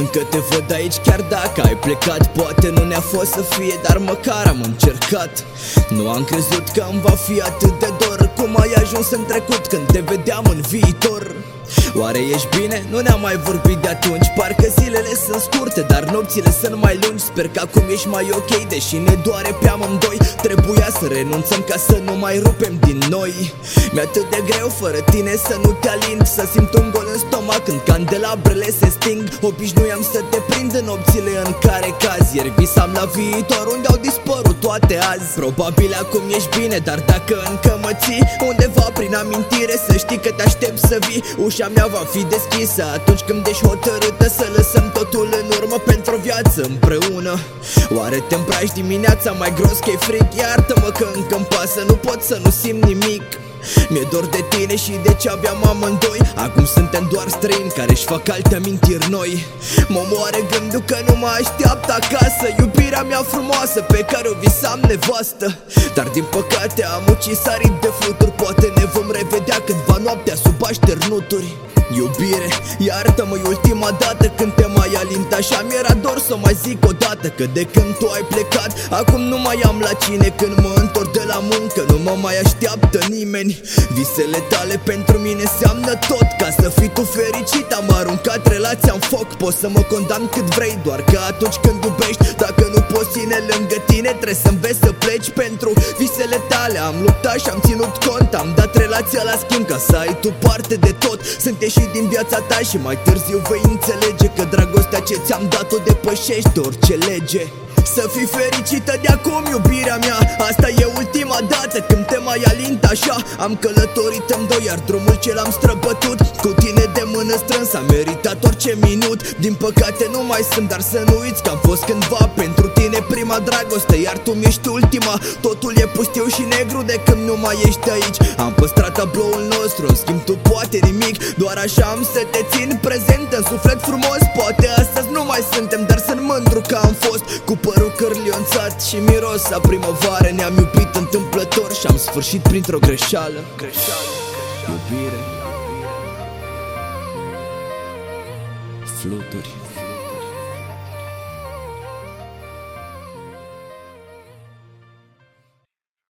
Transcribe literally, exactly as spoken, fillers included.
Încă te văd aici chiar dacă ai plecat. Poate nu ne-a fost să fie, dar măcar am încercat. Nu am crezut că îmi va fi atât de dor cum ai ajuns în trecut când te vedeam în viitor. Oare ești bine? Nu ne-am mai vorbit de atunci. Parcă zilele sunt scurte, dar nopțile sunt mai lungi. Sper că acum ești mai ok, deși ne doare pe amândoi. Trebuia să renunțăm ca să nu mai rupem din noi. Mi-e atât de greu fără tine să nu te alind, să simt un gol în stomac când candelabrele se sting. Obișnuiam să te prind în nopțile în care cazi. Ieri visam la viitor unde au dispărut toate azi. Probabil acum ești bine, dar dacă încă mă ții undeva prin amintire, să știi că te aștept să vii. Ușa mea va fi deschisă atunci când ești hotărâtă să lăsăm totul în urmă pentru o viață împreună. Oare te îmbraci dimineața mai gros că-i frig? Iartă-mă că încă-mi pasă, nu pot să nu simt nimic. Mi-e dor de tine și de ce aveam amândoi. Acum suntem doar străini care își fac alte amintiri noi. Mă moare gândul că nu mă așteaptă acasă iubirea mea frumoasă pe care o visam nevastă. Dar din păcate am ucis arid de fluturi. Poate ne vom revedea cândva noaptea sub așternuturi. Iubire, iartă-mă, e ultima dată când te mai alint așa. Mi-era dor să mai zic odată că de când tu ai plecat acum nu mai am la cine. Când mă întorc de la muncă nu mă mai așteaptă nimeni. Visele tale pentru mine înseamnă tot. Ca să fii tu fericit am aruncat relația în foc. Poți să mă condamn cât vrei, doar că atunci când iubești, dacă nu poți ține lângă tine, trebuie să înveți să pleci pentru visele tale. Am luptat și am ținut cont, am dat relația la schimb ca să ai tu parte de tot. Sunt ieșit din viața ta și mai târziu vei înțelege că dragostea ce ți-am dat-o depășește orice lege. Să fii fericită de acum, iubirea mea, asta e ultima dată când te mai alint așa. Am călătorit în doi, iar drumul ce l-am străbătut cu tine de mână strânsă a meritat orice minut. Din păcate nu mai sunt, dar să nu uiți că am fost cândva pentru tine prima dragoste, iar tu mi-ești ultima. Totul e pustiu și negru de când nu mai ești aici. Am păstrat tabloul nostru, în schimb tu poate nimic. Doar așa am să te țin prezent în suflet frumos. Poate astăzi nu mai suntem, dar sunt mândru că am fost. Cu părul cârlionțat și miros a primăvară, ne-am iubit întâmplător și am sfârșit printr-o greșeală. Greșeală, iubire, fluturi.